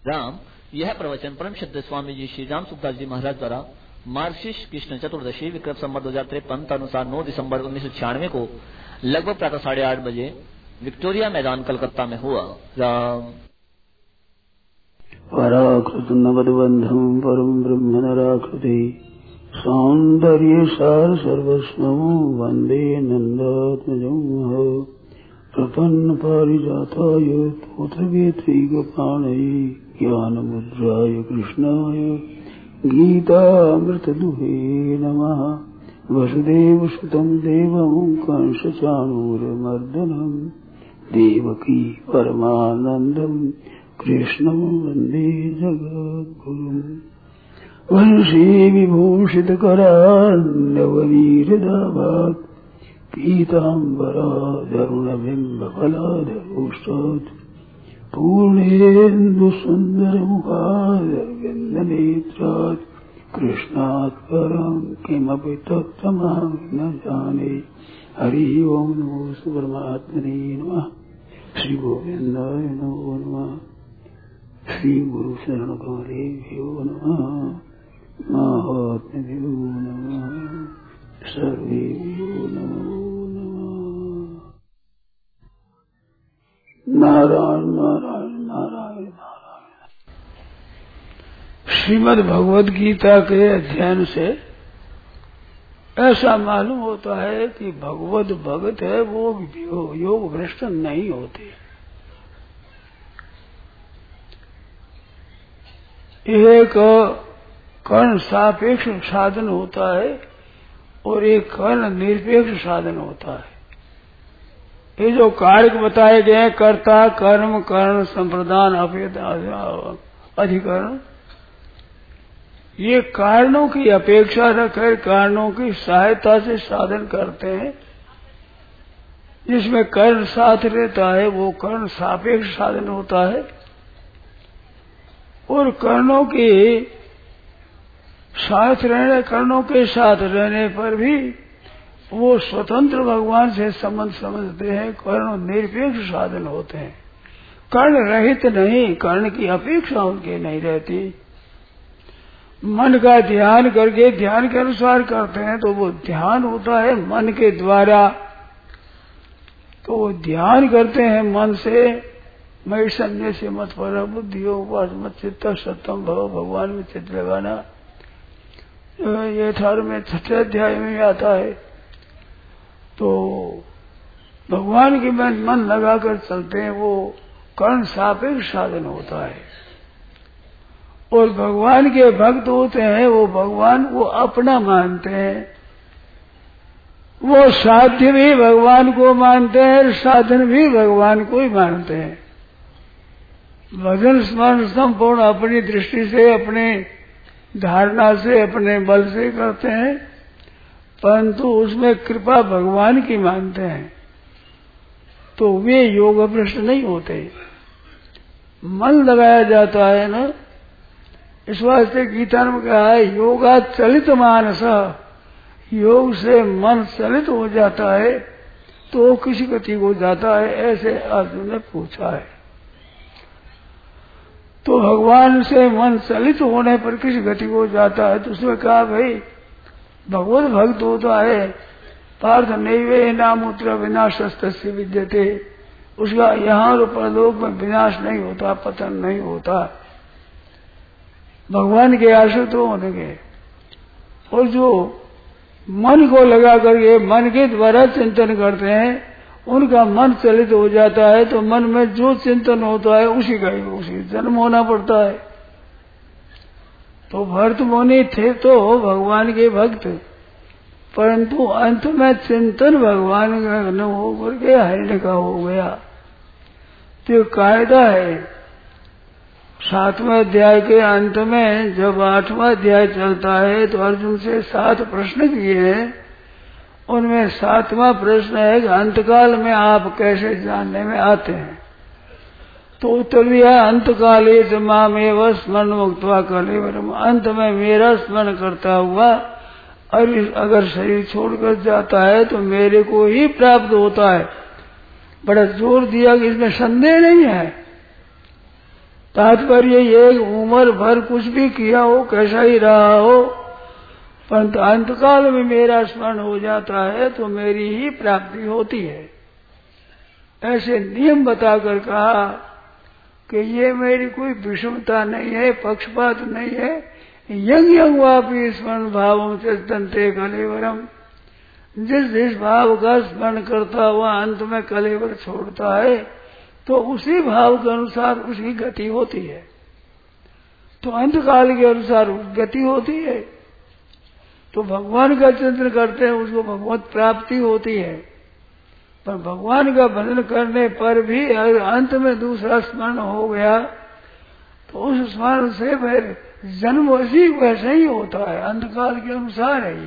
राम। यह प्रवचन परम श्रद्धेय स्वामी जी श्री राम सुखदास जी महाराज द्वारा मार्गशीर्ष कृष्ण चतुर्दशी विक्रम संवत 2053 अनुसार 9 दिसंबर 1996 को लगभग प्रातः 8:30 बजे विक्टोरिया मैदान कलकत्ता में हुआ। राम। पराकृत नवद्बंधम परम ब्रह्म नराकृति सौंदर्य सार सर्वस्वं वंदे नंदात्मजं प्रपन्न पारिजाताय तोत्रवेत्रैकपाणये ज्ञानमुद्राय कृष्णाय गीतामृतदुहे नमः। वसुदेवसुतं देवं कंसचाणूरमर्दनं देवकी परमानन्दं कृष्णं वन्दे जगद्गुरुम्। वंशी विभूषितकरान्नवनीरदाभात् पीताम्बराधरुणबिम्बफलाधरोष्टात् पूर्णेन्दुसुन्दरमुखादरविन्दनेत्रात् कृष्णात् परं किमपि तत्त्वमहं न जाने। हरि ओं नमो परमात्मने नमः। श्री गोविन्दाय नमो नमः। श्री गुरु शरण कमलेभ्यो नमः। महात्म्यो नमः। सर्वेभ्यो नमो नमः। नारायण नारायण नारायण नारायण। श्रीमद् भगवद गीता के अध्ययन से ऐसा मालूम होता है कि भगवद भगत है वो योग भ्रष्ट नहीं होते। एक कर्ण सापेक्ष साधन होता है और एक कर्ण निरपेक्ष साधन होता है। ये जो कारक बताए गए हैं, कर्ता कर्म कर्ण संप्रदान अभेद अधिकरण, ये कारणों की अपेक्षा रखकर कारणों की सहायता से साधन करते हैं। जिसमें कर्ण साथ रहता है वो कर्ण सापेक्ष साधन होता है और कर्णों के साथ रहने पर भी वो स्वतंत्र भगवान से संबंध समझते हैं। कर्ण निरपेक्ष साधन होते हैं। कर्ण रहित नहीं, कर्ण की अपेक्षा उनके नहीं रहती। मन का ध्यान करके ध्यान के अनुसार करते हैं तो वो ध्यान होता है मन के द्वारा। तो वो ध्यान करते हैं मन से। मई संजय से मत पर बुद्धियो उपास मत चित्त सत्यम भव, भगवान में चित्त लगाना। ये 18वें 6 अध्याय में आता है। तो भगवान के में मन लगाकर चलते हैं, वो कर्ण सापेक्ष साधन होता है। और भगवान के भक्त होते हैं, वो भगवान को अपना मानते हैं। वो साध्य भी भगवान को मानते हैं, साधन भी भगवान को ही मानते हैं। भजन स्मरण संपूर्ण अपनी दृष्टि से, अपने धारणा से, अपने बल से करते हैं, परंतु उसमें कृपा भगवान की मानते हैं तो वे योग भ्रष्ट नहीं होते। मन लगाया जाता है ना, इस वास्ते गीता में कहा है योगा चलित मानस, योग से मन चलित हो जाता है तो किसी गति को जाता है। ऐसे अर्जुन ने पूछा है। तो भगवान से मन चलित होने पर किस गति को जाता है? तो उसने कहा भाई भगवत भक्त होता है पार्थ नैवे नामुत्र विनाशस्तस्य विद्यते। उसका यहाँ और परलोक में विनाश नहीं होता, पतन नहीं होता, भगवान के आश्रित होने के। और जो मन को लगा करके मन के द्वारा चिंतन करते हैं उनका मन चलित हो जाता है तो मन में जो चिंतन होता है उसी का ही उसी जन्म होना पड़ता है। तो भरत मुनि थे तो भगवान के भक्त, परंतु अंत में चिंतन भगवान का न हो करके हरिण का हो गया। तो कायदा है 7वें अध्याय के अंत में जब 8वां अध्याय चलता है तो अर्जुन से 7 प्रश्न किए हैं। उनमें 7वां प्रश्न है कि अंतकाल में आप कैसे जानने में आते हैं? तो उत्तर दिया अंतकाले च मामेव स्मरण मुक्त्वा कलेवरम। अंत में मेरा स्मरण करता हुआ और अगर शरीर छोड़कर जाता है तो मेरे को ही प्राप्त होता है। बड़ा जोर दिया कि इसमें संदेह नहीं है। तात्पर्य ये उम्र भर कुछ भी किया हो, कैसा ही रहा हो, परंतु अंतकाल में मेरा स्मरण हो जाता है तो मेरी ही प्राप्ति होती है। ऐसे नियम बताकर कहा कि ये मेरी कोई विषमता नहीं है, पक्षपात नहीं है। यंग यंग वापी स्मरण भाव चेतनते कलेवरम, जिस भाव का स्मरण करता हुआ अंत में कलेवर छोड़ता है तो उसी भाव के अनुसार उसकी गति होती है। तो अंतकाल के अनुसार गति होती है। तो भगवान का चिंतन करते हैं उसको भगवत प्राप्ति होती है। पर भगवान का भजन करने पर भी अगर अंत में दूसरा स्मरण हो गया तो उस स्मरण से फिर जन्म उसी वैसे ही होता है, अंतकाल के अनुसार है।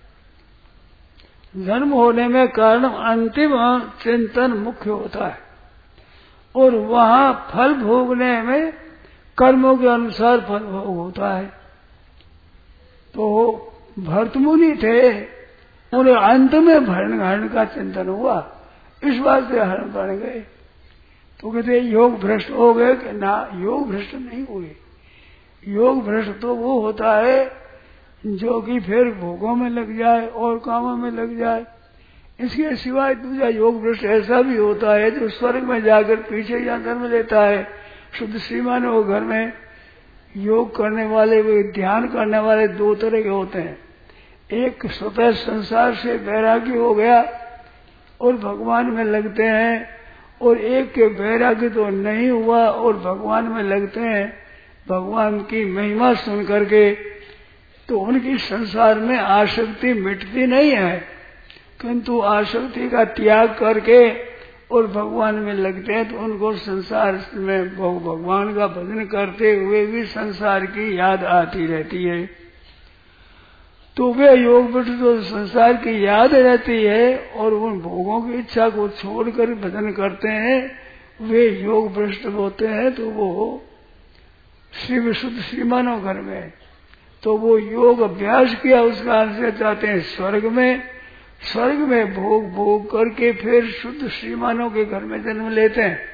जन्म होने में कारण अंतिम चिंतन मुख्य होता है और वहां फल भोगने में कर्मों के अनुसार फल भोग होता है। तो भरत मुनि थे, उन्हें अंत में हरण का चिंतन हुआ, इस बात से हरण बन गए। तो कहते योग भ्रष्ट हो गए कि ना, योग भ्रष्ट नहीं हुए। योग भ्रष्ट तो वो होता है जो कि फिर भोगों में लग जाए और कामों में लग जाए। इसके सिवाय दूसरा योग भ्रष्ट ऐसा भी होता है जो स्वर्ग में जाकर पीछे या जन्म लेता है। शुद्ध श्रीमान वो घर में योग करने वाले, वे ध्यान करने वाले दो तरह के होते हैं। एक स्वतः संसार से वैराग्य हो गया और भगवान में लगते हैं, और एक के वैराग्य तो नहीं हुआ और भगवान में लगते हैं भगवान की महिमा सुन करके। तो उनकी संसार में आसक्ति मिटती नहीं है, किंतु आसक्ति का त्याग करके और भगवान में लगते हैं तो उनको संसार में भगवान का भजन करते हुए भी संसार की याद आती रहती है। तो वे योग भ्रष्ट तो संसार की याद रहती है और उन भोगों की इच्छा को छोड़कर भजन करते हैं, वे योग भ्रष्ट होते हैं। तो वो श्री विशुद्ध श्रीमानव घर में, तो वो योग अभ्यास किया, उसका आंसर चाहते हैं स्वर्ग में। स्वर्ग में भोग भोग करके फिर शुद्ध श्रीमानों के घर में जन्म लेते हैं।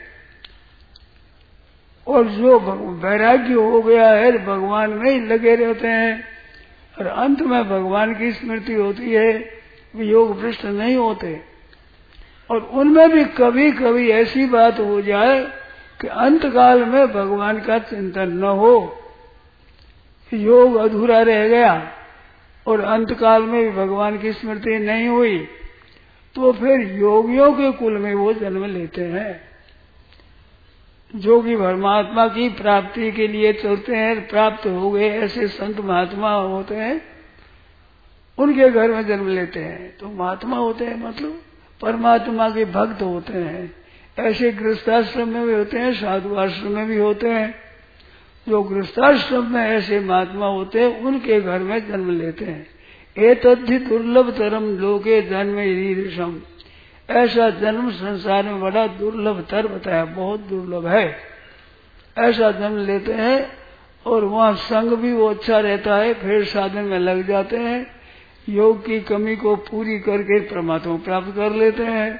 और जो वैराग्य हो गया है भगवान में ही लगे रहते हैं और अंत में भगवान की स्मृति होती है, वे योग भ्रष्ट नहीं होते। और उनमें भी कभी कभी ऐसी बात हो जाए कि अंतकाल में भगवान का चिंतन न हो, योग अधूरा रह गया और अंतकाल में भी भगवान की स्मृति नहीं हुई, तो फिर योगियों के कुल में वो जन्म लेते हैं। जो कि परमात्मा की प्राप्ति के लिए चलते हैं, प्राप्त हो गए ऐसे संत महात्मा होते हैं, उनके घर में जन्म लेते हैं। तो महात्मा होते हैं मतलब परमात्मा के भक्त होते हैं। ऐसे गृहस्थाश्रम में भी होते हैं, साधु आश्रम में भी होते हैं। जो गृहस्थाश्रम में ऐसे महात्मा होते हैं उनके घर में जन्म लेते हैं। एतद्धि दुर्लभ तरम लोके जन्म रीरिषम, ऐसा जन्म संसार में बड़ा दुर्लभ तर बताया, बहुत दुर्लभ है। ऐसा जन्म लेते हैं और वहाँ संग भी वो अच्छा रहता है, फिर साधन में लग जाते हैं, योग की कमी को पूरी करके परमात्मा प्राप्त कर लेते हैं।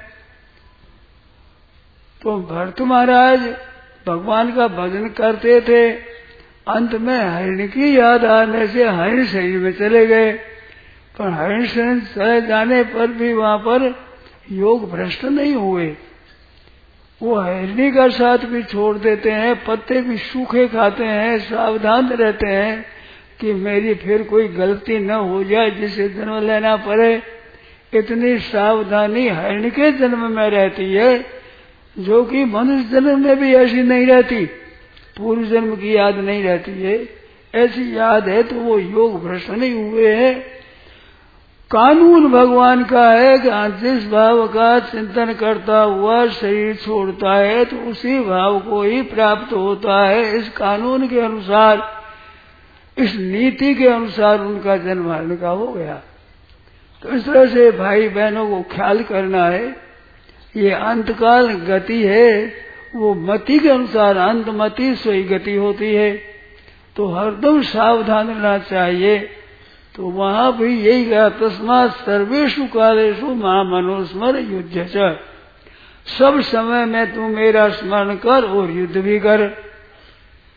तो भरत महाराज भगवान का भजन करते थे, अंत में हरिण की याद आने से हरिण शरीर में चले गए, पर हरिण शरीर चले जाने पर भी वहां पर योग भ्रष्ट नहीं हुए। वो हरिणी का साथ भी छोड़ देते हैं, पत्ते भी सूखे खाते हैं, सावधान रहते हैं कि मेरी फिर कोई गलती न हो जाए जिसे जन्म लेना पड़े। इतनी सावधानी हरिण के जन्म में रहती है जो कि मनुष्य जन्म में भी ऐसी नहीं रहती, पूर्व जन्म की याद नहीं रहती है। ऐसी याद है तो वो योग भ्रष्ट नहीं हुए हैं। कानून भगवान का है कि जिस भाव का चिंतन करता हुआ शरीर छोड़ता है तो उसी भाव को ही प्राप्त होता है। इस कानून के अनुसार, इस नीति के अनुसार उनका जन्म हरण का हो गया। तो इस तरह से भाई बहनों को ख्याल करना है, ये अंतकाल गति है, वो मति के अनुसार अंतमति सोई गति होती है। तो हरदम सावधान रहना चाहिए। तो वहां भी यही कहा, तस्मात् सर्वेषु कालेषु माम अनुस्मर युद्ध च, सब समय में तू मेरा स्मरण कर और युद्ध भी कर।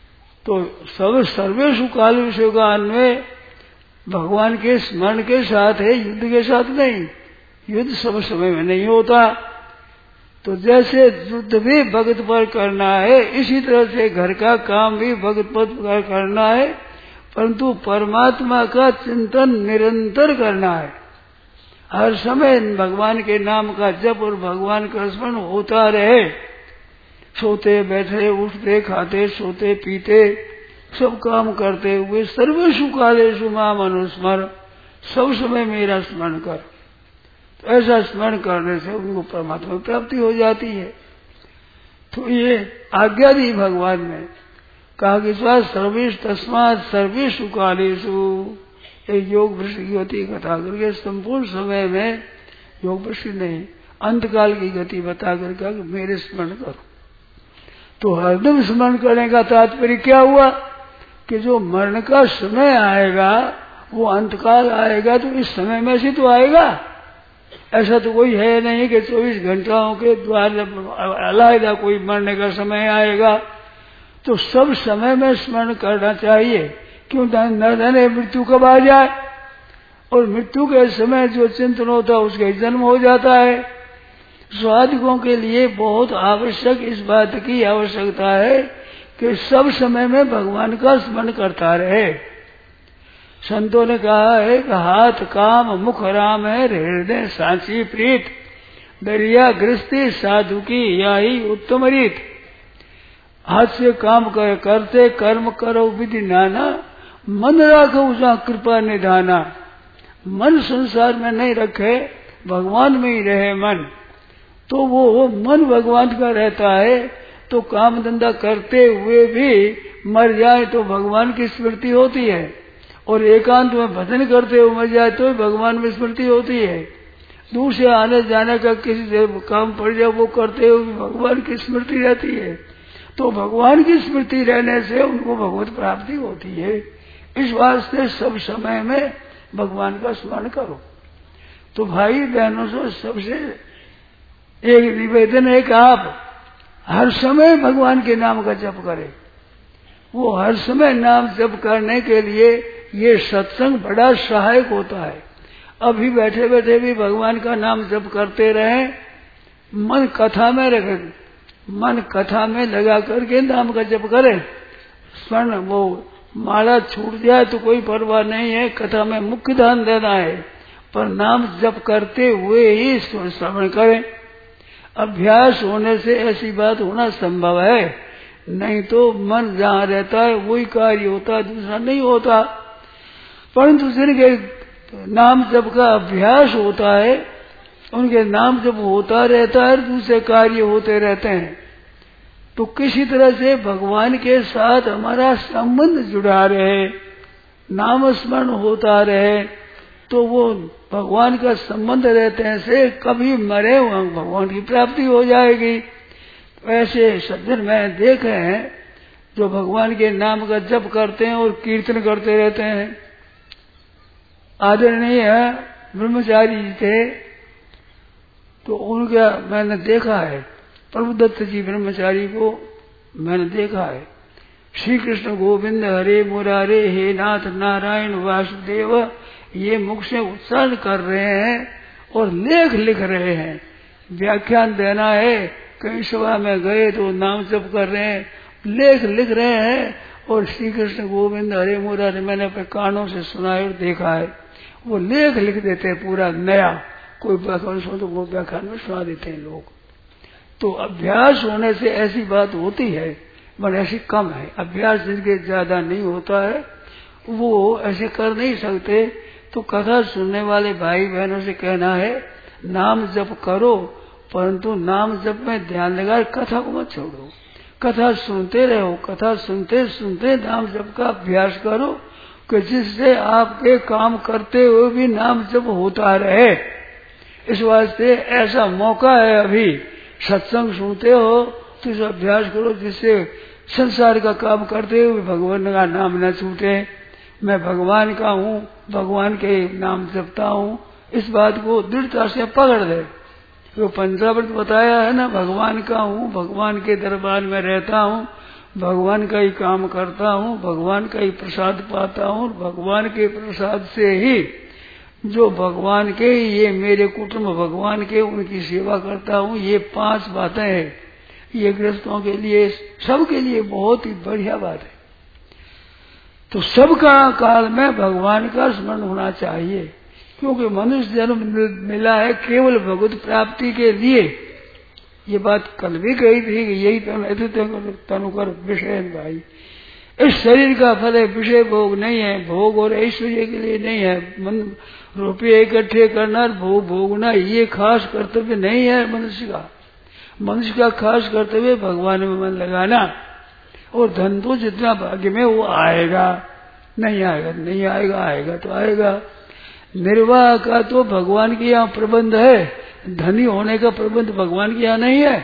तो सब सर्वेषु कालेषु का अन्वय भगवान के स्मरण के साथ है, युद्ध के साथ नहीं। युद्ध सब समय में नहीं होता। तो जैसे युद्ध भी भगत पर करना है, इसी तरह से घर का काम भी भगत पर करना है, परंतु परमात्मा का चिंतन निरंतर करना है। हर समय भगवान के नाम का जप और भगवान का स्मरण होता रहे। सोते बैठे उठते खाते सोते पीते सब काम करते हुए सर्वेषु कालेषु माम अनुस्मर, सब समय मेरा स्मरण कर। तो ऐसा स्मरण करने से उनको परमात्मा प्राप्ति हो जाती है। तो ये आज्ञा दी भगवान ने, कहा कि सर्वेश तस्मात् सर्वेषु कालेषु, एक योग भ्रष्ट की गति कथा करके संपूर्ण समय में, योग भ्रष्ट नहीं अंतकाल की गति बता करके मेरे स्मरण करो। तो हरदम स्मरण करने का तात्पर्य क्या हुआ कि जो मरण का समय आएगा वो अंतकाल आएगा, तो इस समय में से तो आएगा। ऐसा तो कोई है नहीं कि 24 घंटाओं के द्वारा अलग कोई मरने का समय आएगा। तो सब समय में स्मरण करना चाहिए। क्यों न जाने मृत्यु कब आ जाए, और मृत्यु के समय जो चिंतन होता है उसका जन्म हो जाता है। साधकों के लिए बहुत आवश्यक इस बात की आवश्यकता है कि सब समय में भगवान का स्मरण करता रहे। संतों ने कहा है कि हाथ काम मुख राम है, हृदय सांची प्रीत, दरिया गृहस्थी साधु की यही उत्तम रीत। हाथ से काम करते कर्म करो विधि नाना, मन राखो जहाँ कृपा निधाना। मन संसार में नहीं रखे, भगवान में ही रहे मन, तो वो मन भगवान का रहता है। तो काम धंधा करते हुए भी मर जाए तो भगवान की स्मृति होती है, और एकांत में भजन करते हुए मर जाए तो भगवान में स्मृति होती है। दूर से आने जाने का किसी से काम पड़ जाए वो करते हुए भगवान की स्मृति रहती है। तो भगवान की स्मृति रहने से उनको भगवत प्राप्ति होती है। इस वास्ते सब समय में भगवान का स्मरण करो। तो भाई बहनों से सबसे एक निवेदन है कि आप हर समय भगवान के नाम का जप करें। वो हर समय नाम जप करने के लिए ये सत्संग बड़ा सहायक होता है। अभी बैठे बैठे भी भगवान का नाम जप करते रहें, मन कथा में रखें, मन कथा में लगा करके नाम का जप करें। स्मरण वो माला छूट जाए तो कोई परवाह नहीं है, कथा में मुख्य ध्यान देना है, पर नाम जप करते हुए ही श्रवण करें। अभ्यास होने से ऐसी बात होना संभव है, नहीं तो मन जहाँ रहता है वही कार्य होता है, दूसरा नहीं होता। परंतु जिनके नाम जप का अभ्यास होता है, उनके नाम जप होता रहता है, दूसरे कार्य होते रहते हैं। तो किसी तरह से भगवान के साथ हमारा संबंध जुड़ा रहे, नाम स्मरण होता रहे, तो वो भगवान का संबंध रहते से कभी मरे वहां भगवान की प्राप्ति हो जाएगी। ऐसे सज्जन में देखे हैं जो भगवान के नाम का जप करते हैं और कीर्तन करते रहते हैं। आदरणीय ब्रह्मचारी जी थे, तो उनका मैंने देखा है, प्रभुदत्त जी ब्रह्मचारी को मैंने देखा है। श्री कृष्ण गोविंद हरे मुरारे, हे नाथ नारायण वासुदेव, ये मुख से उच्चारण कर रहे हैं और लेख लिख रहे हैं। व्याख्यान देना है, कहीं सभा में गए तो नाम जप कर रहे हैं, लेख लिख रहे हैं, और श्री कृष्ण गोविंद हरे मुरारे मैंने अपने कानों से सुना है और देखा है। वो लेख लिख देते हैं पूरा नया, कोई व्याख्यान सुनो तो वो व्याख्यान में सुना देते हैं लोग। तो अभ्यास होने से ऐसी बात होती है, पर ऐसी कम है। अभ्यास जिनके ज्यादा नहीं होता है वो ऐसे कर नहीं सकते। तो कथा सुनने वाले भाई बहनों से कहना है, नाम जप करो, परंतु नाम जप में ध्यान लगा, कथा को मत छोड़ो। कथा सुनते रहो, कथा सुनते सुनते नाम जप का अभ्यास करो, कि जिससे आपके काम करते हुए भी नाम जप होता रहे। इस वास्ते ऐसा मौका है, अभी सत्संग सुनते हो तो इस अभ्यास करो, जिससे संसार का काम करते हुए भगवान का नाम न छूटे। मैं भगवान का हूँ, भगवान के नाम जपता हूँ, इस बात को दृढ़ता से पकड़ दे। जो पंचामृत बताया है ना, भगवान का हूँ, भगवान के दरबार में रहता हूँ, भगवान का ही काम करता हूँ, भगवान का ही प्रसाद पाता हूँ, भगवान के प्रसाद से ही जो भगवान के, ये मेरे कुटुंब भगवान के, उनकी सेवा करता हूँ। ये 5 बातें हैं। ये गृहस्थों के लिए, सबके लिए बहुत ही बढ़िया बात है। तो सबका काल में भगवान का स्मरण होना चाहिए, क्योंकि मनुष्य जन्म मिला है केवल भगवत प्राप्ति के लिए। ये बात कल भी कही थी कि यही तनुकर विषय भाई, इस शरीर का फल है, विषय भोग नहीं है, भोग और ऐश्वर्य के लिए नहीं है। मन रुपये इकट्ठे करना, भोग भोगना, ये खास कर्तव्य नहीं है मनुष्य का। मनुष्य का खास कर्तव्य भगवान में मन लगाना। और धन तो जितना भाग्य में वो आएगा, नहीं आएगा नहीं आएगा, आएगा तो आएगा। निर्वाह का तो भगवान के यहाँ प्रबंध है, धनी होने का प्रबंध भगवान के यहाँ नहीं है।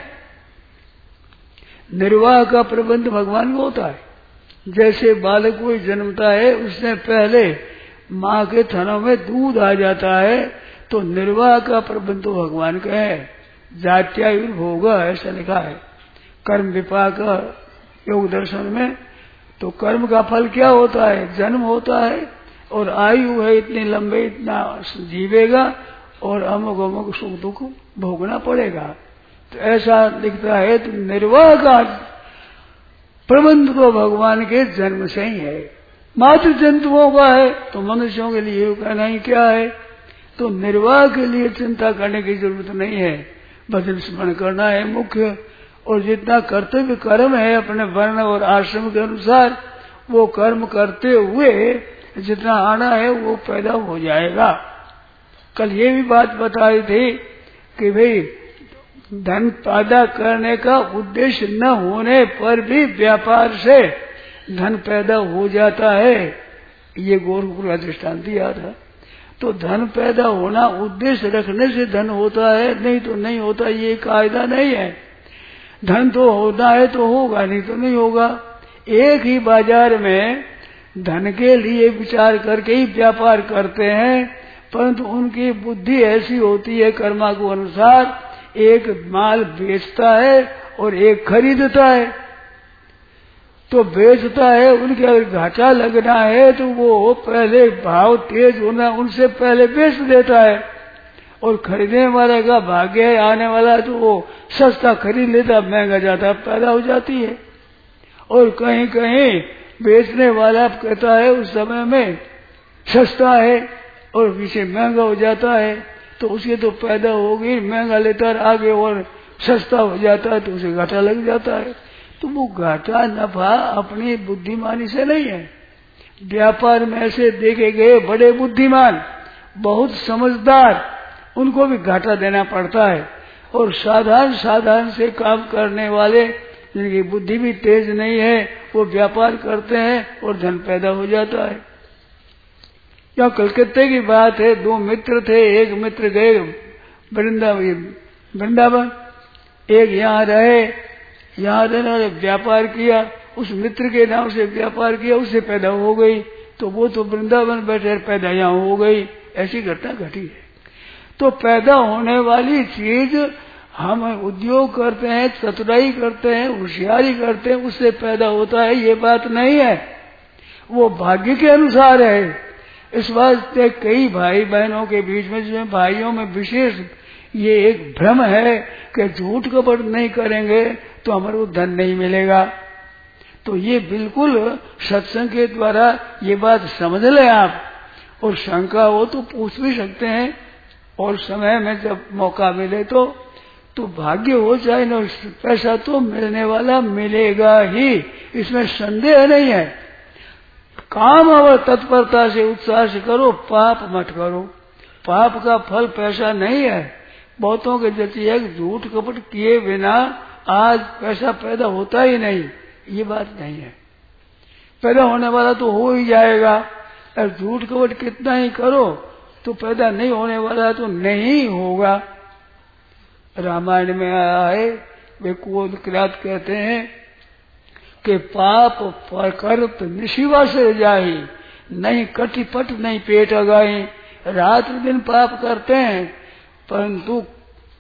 निर्वाह का प्रबंध भगवान को होता है। जैसे बालक कोई जन्मता है, उससे पहले माँ के थनों में दूध आ जाता है, तो निर्वाह का प्रबंध तो भगवान का है। जात्यायुर्भोग ऐसा लिखा है कर्म विपाक योग दर्शन में। तो कर्म का फल क्या होता है? जन्म होता है, और आयु है इतनी लंबे, इतना जीवेगा, और अमुक अमुक सुख दुख भोगना पड़ेगा। तो ऐसा लिखता है। तो निर्वाह का प्रबंध तो भगवान के जन्म से ही है। मात्र जंतुओं का है तो मनुष्यों के लिए कहना ही क्या है। तो निर्वाह के लिए चिंता करने की जरूरत नहीं है, भजन स्मरण करना है मुख्य। और जितना कर्तव्य कर्म है अपने वर्ण और आश्रम के अनुसार, वो कर्म करते हुए जितना आना है वो पैदा हो जाएगा। कल ये भी बात बताई थी कि भाई धन पैदा करने का उद्देश्य न होने पर भी व्यापार से धन पैदा हो जाता है। ये गोरखपुर का दृष्टांत दिया था। तो धन पैदा होना उद्देश्य रखने से धन होता है, नहीं तो नहीं होता, ये कायदा नहीं है। धन तो होना है तो होगा, नहीं तो नहीं होगा। एक ही बाजार में धन के लिए विचार करके ही व्यापार करते हैं, परंतु उनकी बुद्धि ऐसी होती है कर्मा को अनुसार, एक माल बेचता है और एक खरीदता है। तो बेचता है, उनके अगर घाटा लगना है तो वो पहले भाव तेज होना उनसे पहले बेच देता है, और खरीदने वाले का भाग्य है आने वाला तो वो सस्ता खरीद लेता, महंगा ज्यादा पैदा हो जाती है। और कहीं कहीं बेचने वाला कहता है उस समय में सस्ता है और पीछे महंगा हो जाता है, तो उसके तो पैदा होगी, महंगा लेता है आगे और सस्ता हो जाता है तो उसे घाटा लग जाता है। तो वो घाटा नफा अपनी बुद्धिमानी से नहीं है। व्यापार में ऐसे देखे गए बड़े बुद्धिमान, बहुत समझदार, उनको भी घाटा देना पड़ता है। और साधारण से काम करने वाले जिनकी बुद्धि भी तेज नहीं है, वो व्यापार करते हैं और धन पैदा हो जाता है। यहाँ कलकत्ते की बात है, 2 मित्र थे। एक मित्र गए वृंदावन, एक यहाँ रहे, यहाँ रहने वाले व्यापार किया, उस मित्र के नाम से व्यापार किया, उससे पैदा हो गई। तो वो तो वृंदावन बैठे, पैदा यहाँ हो गई। ऐसी घटना घटी है। तो पैदा होने वाली चीज हम उद्योग करते हैं, चतुराई करते हैं, होशियारी करते हैं, उससे पैदा होता है, ये बात नहीं है। वो भाग्य के अनुसार है। इस वास्ते कई भाई बहनों के बीच में, जिसमें भाइयों में विशेष ये एक भ्रम है कि झूठ कपट नहीं करेंगे तो हमारे को धन नहीं मिलेगा। तो ये बिल्कुल सत्संग के द्वारा ये बात समझ लें आप। और शंका हो तो पूछ भी सकते हैं, और समय में जब मौका मिले तो भाग्य हो चाहे न, पैसा तो मिलने वाला मिलेगा ही, इसमें संदेह नहीं है। काम और तत्परता से उत्साह से करो, पाप मत करो। पाप का फल पैसा नहीं है। बहुतों के जैसी है झूठ कपट किए बिना आज पैसा पैदा होता ही नहीं, ये बात नहीं है। पैदा होने वाला तो हो ही जाएगा, और झूठ कपट कितना ही करो तो पैदा नहीं होने वाला तो नहीं होगा। रामायण में आया है, वे कोद किरात कहते हैं कि पाप करत निशिवा से जाही, नहीं कटिपट नहीं पेट अगाई। रात दिन पाप करते हैं, परंतु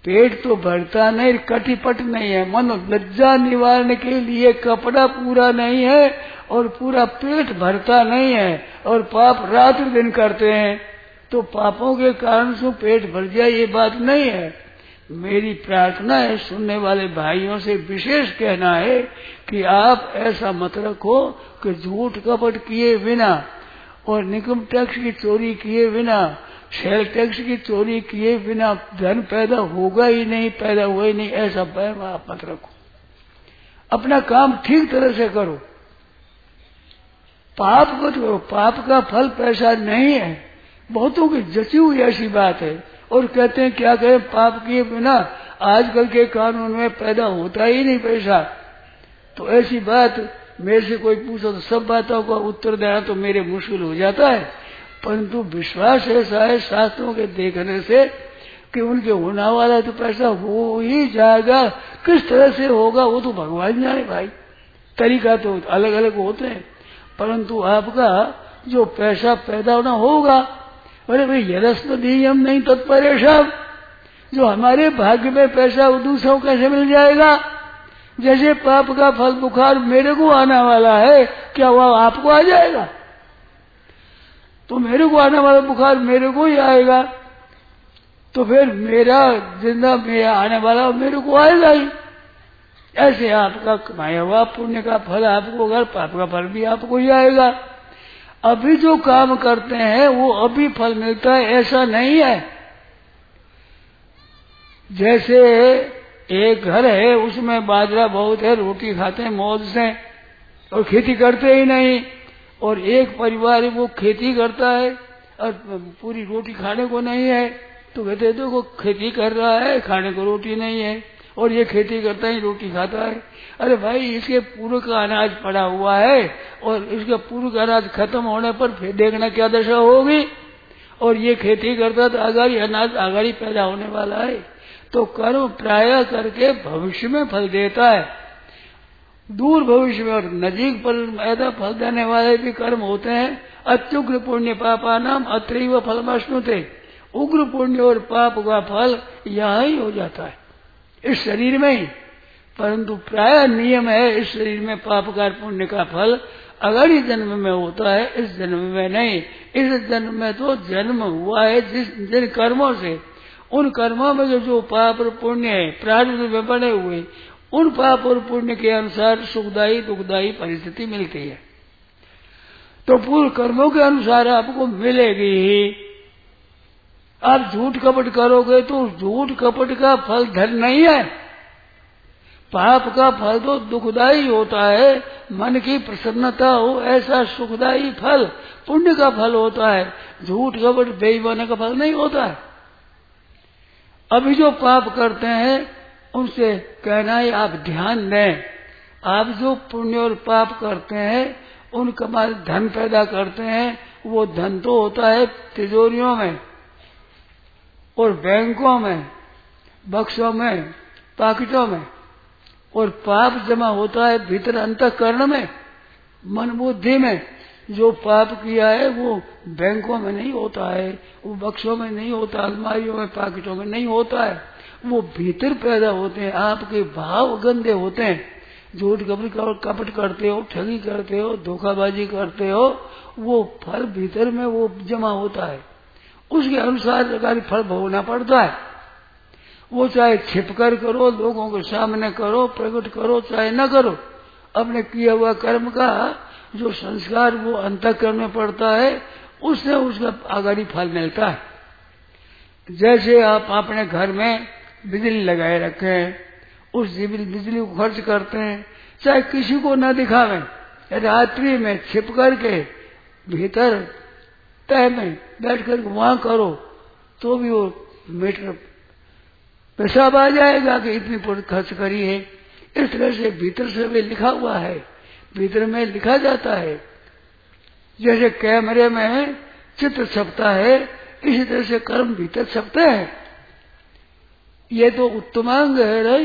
पेट तो भरता नहीं, कटिपट नहीं है। मनो लज्जा निवारण के लिए कपड़ा पूरा नहीं है और पूरा पेट भरता नहीं है, और पाप रात दिन करते हैं, तो पापों के कारण से पेट भर जाए ये बात नहीं है। मेरी प्रार्थना है, सुनने वाले भाइयों से विशेष कहना है कि आप ऐसा मत रखो कि झूठ कपट किए बिना और निकम टैक्स की चोरी किए बिना, सेल टैक्स की चोरी किए बिना धन पैदा होगा ही नहीं, पैदा हुआ ही नहीं, ऐसा वहम आप मत रखो। अपना काम ठीक तरह से करो, पाप मत करो। पाप का फल पैसा नहीं है, बहुतों की जची हुई ऐसी बात है, और कहते हैं क्या करें, पाप किए बिना आजकल के कानून में पैदा होता ही नहीं पैसा। तो ऐसी बात मेरे से कोई पूछो तो सब बातों का उत्तर देना तो मेरे मुश्किल हो जाता है, परंतु विश्वास ऐसा है शास्त्रों के देखने से कि उनके होने वाला तो पैसा हो ही जाएगा। किस तरह से होगा वो तो भगवान जाने भाई, तरीका तो अलग अलग होते हैं, परंतु आपका जो पैसा पैदा होना होगा। अरे भाई यदस्मदीयम नहीं तत्परेशम, जो हमारे भाग्य में पैसा वो दूसरों कैसे मिल जाएगा। जैसे पाप का फल बुखार मेरे को आने वाला है, क्या वह आपको आ जाएगा? तो मेरे को आने वाला बुखार मेरे को ही आएगा, तो फिर मेरा जिंदा मेरा आने वाला मेरे को आएगा ही। ऐसे आपका कमाया हुआ पुण्य का फल आपको, अगर पाप का फल भी आपको ही आएगा। अभी जो काम करते हैं वो अभी फल मिलता है ऐसा नहीं है। जैसे एक घर है, उसमें बाजरा बहुत है, रोटी खाते हैं मौज से और खेती करते ही नहीं, और एक परिवार वो खेती करता है और पूरी रोटी खाने को नहीं है, तो कहते हैं देखो खेती कर रहा है खाने को रोटी नहीं है, और ये खेती करता है रोटी खाता है। अरे भाई इसके पूर्व का अनाज पड़ा हुआ है और इसका पूर्व का अनाज खत्म होने पर फिर देखना क्या दशा होगी, और ये खेती करता तो आगाड़ी अनाज आगाड़ी पैदा होने वाला है। तो कर्म प्राय करके भविष्य में फल देता है, दूर भविष्य में, और नजीक पर ऐसा फल देने वाले भी कर्म होते हैं। अत्युग्र पुण्य पापा नाम अत्रैव फलमश्नुते, उग्र पुण्य और पाप का फल यहाँ ही हो जाता है इस शरीर में ही, परंतु प्राय नियम है इस शरीर में पाप का पुण्य का फल अगले जन्म में होता है, इस जन्म में नहीं। इस जन्म में तो जन्म हुआ है जिन कर्मों से, उन कर्मों में जो पाप और पुण्य है प्रारब्ध में बने हुए, उन पाप और पुण्य के अनुसार सुखदायी दुखदायी परिस्थिति मिलती है। तो पूर्व कर्मों के अनुसार आपको मिलेगी ही। आप झूठ कपट करोगे तो झूठ कपट का फल धन नहीं है, पाप का फल तो दुखदायी होता है। मन की प्रसन्नता हो ऐसा सुखदायी फल पुण्य का फल होता है, झूठ कपट बेईमानी का फल नहीं होता है। अभी जो पाप करते हैं उनसे कहना है आप ध्यान दें, आप जो पुण्य और पाप करते हैं उन कमाल धन पैदा करते हैं, वो धन तो होता है तिजोरियों में और बैंकों में, बक्सों में, पाकिटों में, और पाप जमा होता है भीतर अंतःकरण में, मन बुद्धि में। जो पाप किया है वो बैंकों में नहीं होता है, वो बक्सों में नहीं होता, अलमारियों में पाकिटों में नहीं होता है, वो भीतर पैदा होते हैं। आपके भाव गंदे होते हैं, झूठ कपट करते हो, ठगी करते हो, धोखाबाजी करते हो, वो फल भीतर में वो जमा होता है, उसके अनुसार फल भोगना पड़ता है। वो चाहे छिपकर करो, लोगों के सामने करो, प्रकट करो, चाहे न करो, अपने किया हुआ कर्म का जो संस्कार वो अंतःकरण में पड़ता है, उससे उसका आगाड़ी फल मिलता है। जैसे आप अपने घर में बिजली लगाए रखे हैं, उस बिजली को खर्च करते हैं, चाहे किसी को न दिखावें, रात्रि में छिप करके भीतर तय में बैठ कर वहां करो, तो भी वो मीटर पेशाब आ जाएगा कि इतनी खर्च करी है। इस तरह से भीतर से भी लिखा हुआ है, भीतर में लिखा जाता है। जैसे कैमरे में चित्र छपता है, इसी तरह से कर्म भीतर छपते हैं। ये तो उत्तमांग है ना,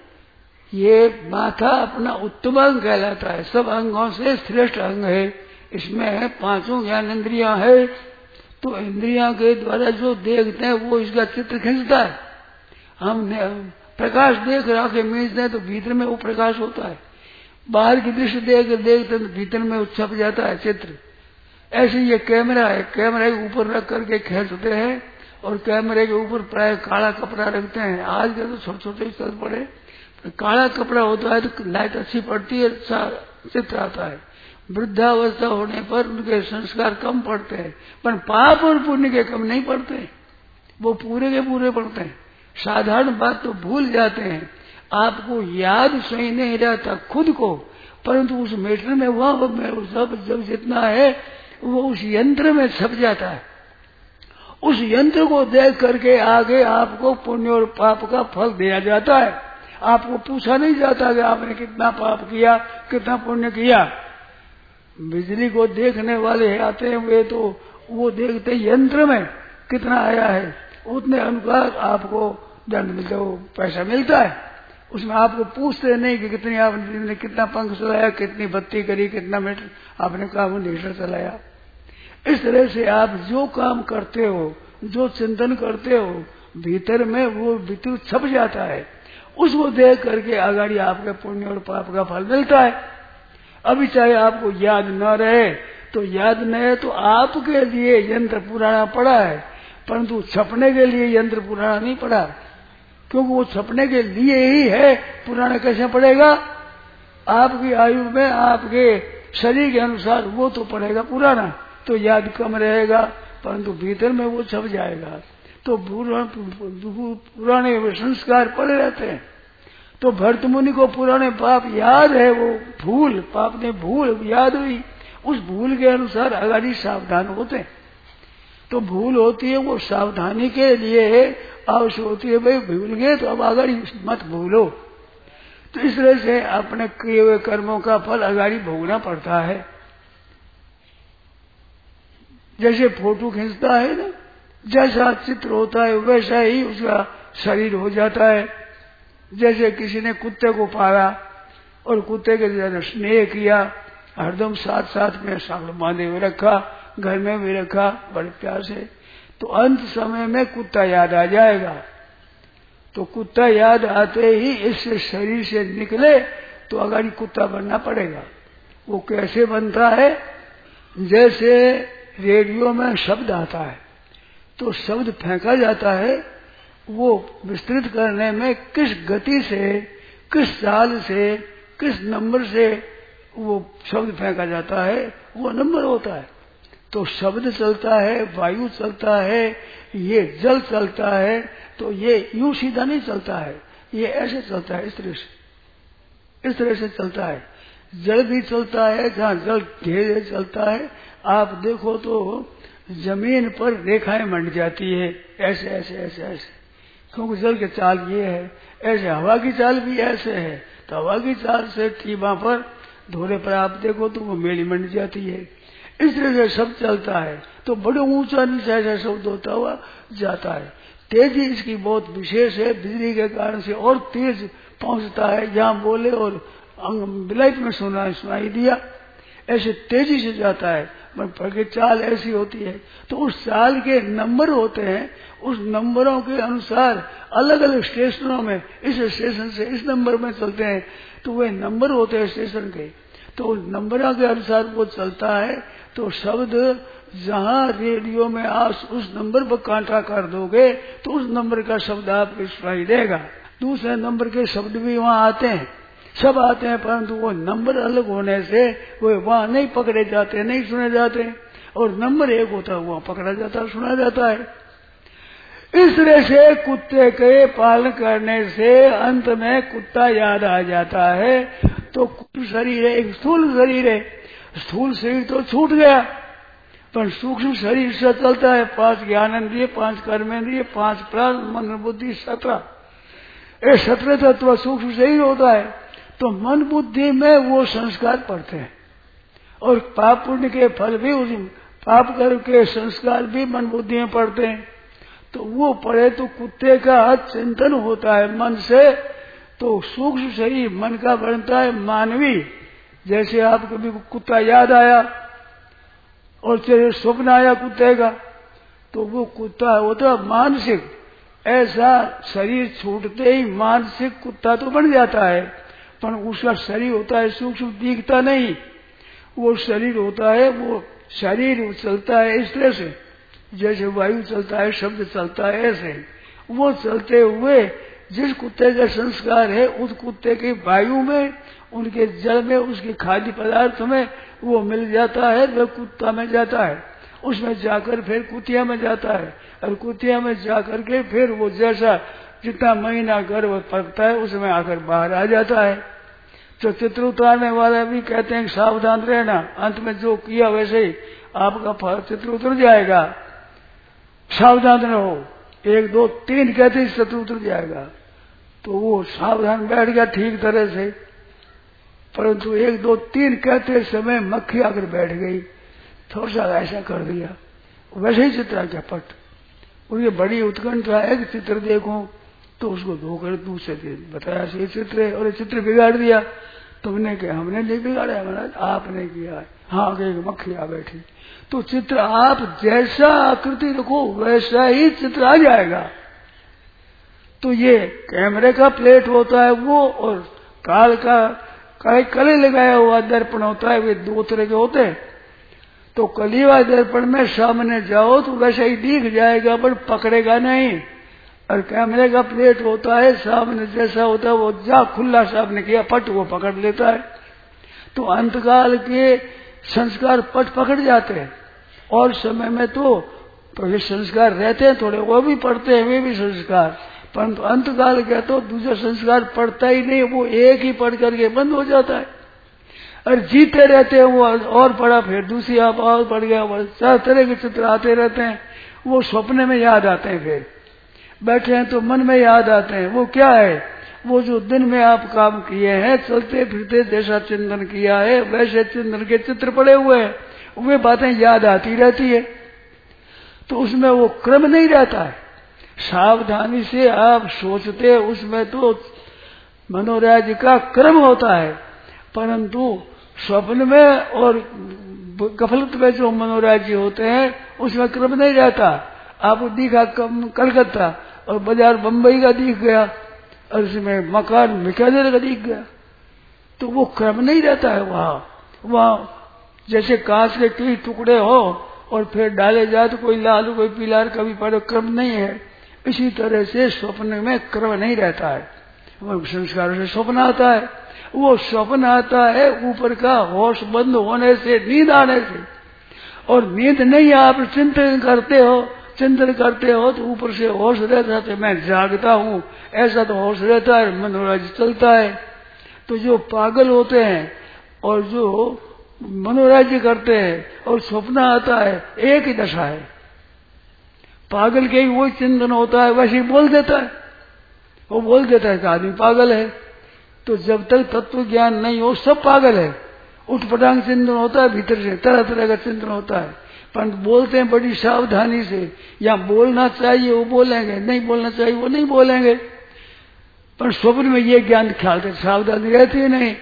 ये माथा अपना उत्तमांग कहलाता है, सब अंगों से श्रेष्ठ अंग है। इसमें पांचों ज्ञान इंद्रियां है, तो इंद्रियां के द्वारा जो देखते हैं वो इसका चित्र खींचता है। हमने प्रकाश देख रखे मीच दें तो भीतर में वो प्रकाश होता है, बाहर की दृश्य देखते तो भीतर में वो छप जाता है चित्र। ऐसे ये कैमरा है, कैमरे के ऊपर रख करके खींचते हैं और कैमरे के ऊपर प्राय काला कपड़ा रखते हैं। आज के तो छोटे छोटे चल पड़े, काला कपड़ा होता है तो लाइट अच्छी पड़ती है, अच्छा चित्र आता है। वृद्धावस्था होने पर उनके संस्कार कम पड़ते हैं, पर पाप और पुण्य के कम नहीं पड़ते, वो पूरे के पूरे पड़ते हैं। साधारण बात तो भूल जाते हैं, आपको याद सही नहीं रहता खुद को, परंतु उस मीटर में वह सब जब जितना है वो उस यंत्र में छप जाता है। उस यंत्र को देख करके आगे आपको पुण्य और पाप का फल दिया जाता है। आपको पूछा नहीं जाता कि आपने कितना पाप किया, कितना पुण्य किया। बिजली को देखने वाले आते हैं, वे तो वो देखते यंत्र में कितना आया है, उतने अनुसार आपको दंड मिलता है, पैसा मिलता है। उसमें आपको पूछते नहीं कि कितनी आपने कितना पंख चलाया, कितनी बत्ती करी, कितना मीटर आपने कार्बन हीटर चलाया। इस तरह से आप जो काम करते हो, जो चिंतन करते हो, भीतर में वो विद्युत छप जाता है। उसको देख करके आगाड़ी आपके पुण्य और पाप का फल मिलता है। अभी चाहे आपको याद न रहे तो याद न है तो आपके लिए यंत्र पुराना पड़ा है, परंतु छपने के लिए यंत्र पुराना नहीं पड़ा, क्योंकि वो छपने के लिए ही है। पुराना कैसे पड़ेगा? आपकी आयु में आपके शरीर के अनुसार वो तो पड़ेगा पुराना, तो याद कम रहेगा, परंतु भीतर में वो छप जाएगा। तो पुराने संस्कार पड़े रहते हैं। तो भरत मुनि को पुराने पाप याद है, वो भूल पाप ने भूल याद हुई, उस भूल के अनुसार अगाड़ी सावधान होते हैं। तो भूल होती है वो सावधानी के लिए आवश्यक होती है। भाई भूल गए तो अब अगाड़ी मत भूलो। तो इस तरह से अपने किए हुए कर्मों का फल अगाड़ी भोगना पड़ता है। जैसे फोटो खींचता है ना, जैसा चित्र होता है वैसा ही उसका शरीर हो जाता है। जैसे किसी ने कुत्ते को पाला और कुत्ते के जरा स्नेह किया, हरदम साथ साथ में सांगल बांधे हुए रखा, घर में भी रखा बड़े प्यार से, तो अंत समय में कुत्ता याद आ जाएगा। तो कुत्ता याद आते ही इससे शरीर से निकले तो अगाड़ी कुत्ता बनना पड़ेगा। वो कैसे बनता है? जैसे रेडियो में शब्द आता है तो शब्द फेंका जाता है, वो विस्तृत करने में किस गति से, किस चाल से, किस नंबर से वो शब्द फेंका जाता है, वो नंबर होता है। तो शब्द चलता है, वायु चलता है, ये जल चलता है, तो ये यूं सीधा नहीं चलता है, ये ऐसे चलता है, इस तरह से चलता है। जल भी चलता है, जहाँ जल घेरे चलता है, आप देखो तो जमीन पर रेखाएं मंड जाती है, ऐसे ऐसे ऐसे ऐसे, क्योंकि जल की चाल ये है। ऐसे हवा की चाल भी ऐसे है, तो हवा की चाल से टीबा पर धोरे पर आप देखो तो वो मेली मंड जाती है। इस तरह से शब्द चलता है, तो बड़े ऊंचा नीचा ऐसा शब्द होता हुआ जाता है। तेजी इसकी बहुत विशेष है, बिजली के कारण से और तेज पहुंचता है, जहाँ बोले और बिलाइट में सुनाई दिया, ऐसे तेजी से जाता है। पर चाल ऐसी होती है, तो उस चाल के नंबर होते हैं, उस नंबरों के अनुसार अलग अलग स्टेशनों में, इस स्टेशन से इस नंबर में चलते हैं, तो वे नंबर होते हैं स्टेशन के, तो नंबरों के अनुसार वो चलता है। तो शब्द जहाँ रेडियो में आप उस नंबर पर कांटा कर दोगे तो उस नंबर का शब्द आपको सुनाई देगा। दूसरे नंबर के शब्द भी वहाँ आते हैं, सब आते हैं, परंतु वो नंबर अलग होने से वो वहाँ नहीं पकड़े जाते, नहीं सुने जाते, और नंबर एक होता है वहाँ पकड़ा जाता है, सुना जाता है। इस तरह से कुत्ते के पालन करने से अंत में कुत्ता याद आ जाता है। तो शरीर है, एक स्थूल शरीर है, स्थूल शरीर तो छूट गया, पर सूक्ष्म शरीर से चलता है 5 ज्ञानेंद्रिय, 5 कर्मेंद्रिय, 5 प्राण, मन बुद्धि 17, ये 17 तत्व सूक्ष्म शरीर होता है। तो मन बुद्धि में वो संस्कार पड़ते हैं, और पाप पुण्य के फल भी उस पाप कर्म के संस्कार भी मन बुद्धि में पड़ते हैं। तो वो पड़े तो कुत्ते का चिंतन होता है मन से, तो सूक्ष्म शरीर मन का बनता है मानवी। जैसे आप कभी कुत्ता याद आया और चलिए स्वप्न आया कुत्ते का, तो वो कुत्ता होता है मानसिक, ऐसा शरीर छूटते ही मानसिक कुत्ता तो बन जाता है, पर उसका शरीर होता है सूक्ष्म, दिखता नहीं। वो शरीर होता है, वो शरीर चलता है इस तरह से, जैसे वायु चलता है, शब्द चलता है, ऐसे वो चलते हुए जिस कुत्ते का संस्कार है उस कुत्ते की वायु में, उनके जल में, उसके खाद्य पदार्थ में वो मिल जाता है, वह कुत्ता में जाता है, उसमें जाकर फिर कुतिया में जाता है, और कुतिया में जाकर के फिर वो जैसा जितना महीना गर्भ पकता है उसमें आकर बाहर आ जाता है। तो चित्र उतारने वाले भी कहते हैं सावधान रहना, अंत में जो किया वैसे ही आपका चित्र उतर जाएगा, सावधान रहो। 1 2 3 कहते ही चित्र उतर जाएगा। तो वो सावधान बैठ गया ठीक तरह से, परंतु 1 2 3 कहते समय मक्खी आकर बैठ गई, थोड़ा सा ऐसा कर दिया, वैसे ही चित्र आ गया पट। उनकी बड़ी उत्कंठा है कि चित्र देखो, तो उसको धोकर दूसरे दिन बताया ये चित्र है, और ये चित्र बिगाड़ दिया। तुमने क्या? हमने नहीं बिगाड़ा महाराज, आपने किया है। हाँ, कि मक्खी आ बैठी। तो चित्र आप जैसा आकृति रखो वैसा ही चित्र आ जाएगा। तो ये कैमरे का प्लेट होता है वो, और काल का कले लगाया हुआ दर्पण होता है, वे 2 तरह के होते हैं। तो कलीवा दर्पण में सामने जाओ तो वैसा ही दिख जाएगा, पर पकड़ेगा नहीं। और कैमरे का प्लेट होता है, सामने जैसा होता है वो जा खुला सामने किया पट वो पकड़ लेता है। तो अंतकाल के संस्कार पट पकड़ जाते हैं, और समय में तो संस्कार रहते हैं थोड़े, वो भी पड़ते हैं, वे भी संस्कार, परंतु अंतकाल के तो दूसरा संस्कार पड़ता ही नहीं, वो एक ही पढ़ करके बंद हो जाता है। और जीते रहते हैं वो, और पढ़ा फिर दूसरी आप और पढ़ गया, वो 4 तरह के चित्र आते रहते हैं। वो सपने में याद आते हैं, फिर बैठे हैं तो मन में याद आते हैं। वो क्या है? वो जो दिन में आप काम किए हैं, चलते फिरते जैसा चिंतन किया है वैसे चिंतन के चित्र पड़े हुए हैं, वे बातें याद आती रहती है। तो उसमें वो क्रम नहीं रहता है। सावधानी से आप सोचते, उसमें तो मनोराज्य का क्रम होता है, परंतु स्वप्न में और गफलत में जो मनोराज्य होते हैं उसमें क्रम नहीं रहता। आपको दिखा कलकत्ता और बाजार बंबई का दिख गया, और उसमें मकान बीकानेर का दिख गया, तो वो क्रम नहीं रहता है। वहाँ जैसे कांच के कई टुकड़े हो और फिर डाले जाए तो कोई लाल कोई पीला कभी पड़े, क्रम नहीं है। इसी तरह से स्वप्न में क्रम नहीं रहता है। वो संस्कार से स्वप्न आता है, वो स्वप्न आता है ऊपर का होश बंद होने से, नींद आने से। और नींद नहीं, आप चिंतन करते हो तो ऊपर से होश रहता है, मैं जागता हूँ, ऐसा तो होश रहता है, मनोराज्य चलता है। तो जो पागल होते हैं और जो मनोराज्य करते हैं और स्वप्न आता है, एक ही दशा है। पागल के ही वही चिंतन होता है, वैसे ही बोल देता है, वो बोल देता है कि आदमी पागल है। तो जब तक तत्व ज्ञान नहीं हो सब पागल है। उठपटांग चिंतन होता है, भीतर से तरह तरह का चिंतन होता है, पर बोलते हैं बड़ी सावधानी से। या बोलना चाहिए वो बोलेंगे, नहीं बोलना चाहिए वो नहीं बोलेंगे, पर स्वप्न में ये ज्ञान ख्याल से सावधानी रहती है नहीं।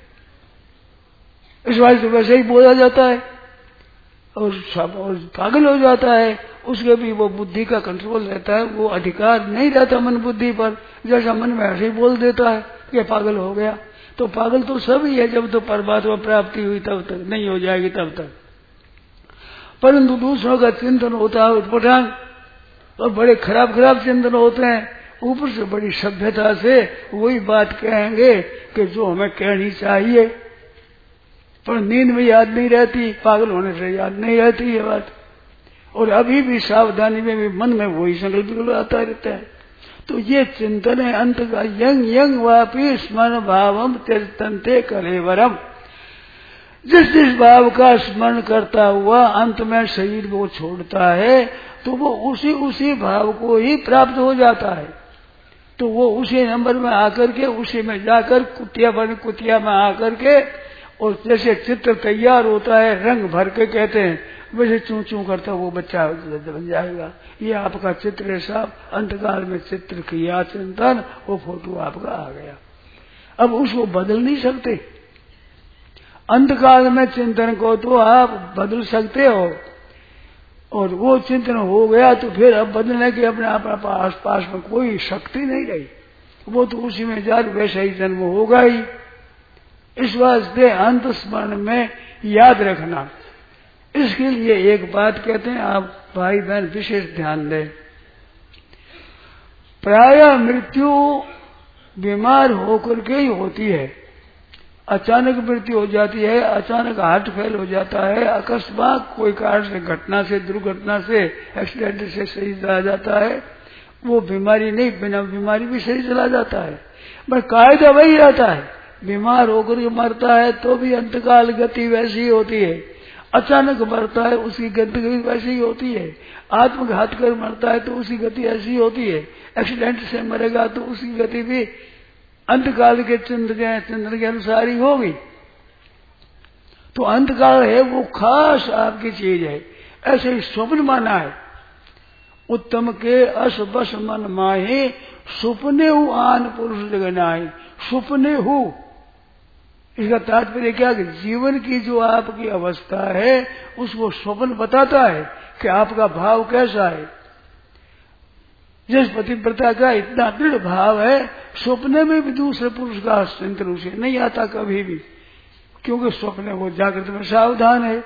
इस बात से वैसे ही बोला जाता है और पागल हो जाता है। उसके भी वो बुद्धि का कंट्रोल रहता है, वो अधिकार नहीं रहता मन बुद्धि पर, जैसा मन में ऐसे ही बोल देता है कि पागल हो गया। तो पागल तो सभी है, जब तो परमात्मा प्राप्ति हुई तब तक, नहीं हो जाएगी तब तक। परंतु दूसरों का चिंतन होता है उठपटांग, और बड़े खराब खराब चिंतन होते हैं, ऊपर से बड़ी सभ्यता से वही बात कहेंगे कि जो हमें कहनी चाहिए, पर नींद में याद नहीं रहती, पागल होने से याद नहीं रहती ये बात। और अभी भी सावधानी में भी मन में वही संकल्प आता रहता है। तो ये चिंतन है अंत का, यंग यंग वापी स्मरण भावम त्यजतन्ते कलेवरम। जिस भाव का स्मरण करता हुआ अंत में शरीर को छोड़ता है, तो वो उसी भाव को ही प्राप्त हो जाता है। तो वो उसी नंबर में आकर के, उसी में जाकर कुतिया में आकर के, और जैसे चित्र तैयार होता है रंग भर के कहते हैं, वैसे चूं चूं करता वो बच्चा बन जाएगा। ये आपका चित्र है साहब, अंतकाल में चित्र किया चिंतन, वो फोटो आपका आ गया। अब उसको बदल नहीं सकते। अंतकाल में चिंतन को तो आप बदल सकते हो, और वो चिंतन हो गया तो फिर अब बदलने की अपने आस पास में कोई शक्ति नहीं रही, वो तो उसी में जाकर वैसा ही जन्म होगा ही। इस वास्ते अंत स्मरण में याद रखना। इसके लिए एक बात कहते हैं, आप भाई बहन विशेष ध्यान दें। प्रायः मृत्यु बीमार होकर के ही होती है, अचानक मृत्यु हो जाती है, अचानक हार्ट फेल हो जाता है, अकस्मात कोई कारण से, घटना से, दुर्घटना से, एक्सीडेंट से शरीर चला जाता है। वो बीमारी नहीं, बिना बीमारी भी शरीर चला जाता है, पर कायदा वही रहता है। बीमार होकर के मरता है तो भी अंतकाल गति वैसी ही होती है, अचानक मरता है उसकी गति वैसी ही होती है, आत्मघात कर मरता है तो उसकी गति ऐसी होती है, एक्सीडेंट से मरेगा तो उसकी गति भी अंतकाल के चिंतन के अनुसार ही होगी। तो अंतकाल है वो खास आपकी चीज है। ऐसे ही स्वप्न माना है, उत्तम के अस बस मन माहे, सुपने हु आन पुरुष जगनाए। सुपने हु, इसका तात्पर्य क्या कि जीवन की जो आपकी अवस्था है उसको स्वप्न बताता है कि आपका भाव कैसा है। जिस पतिव्रता का इतना दृढ़ भाव है, स्वप्न में भी दूसरे पुरुष का चिंतन उसे नहीं आता कभी भी, क्योंकि स्वप्न वो जागृत में सावधान है।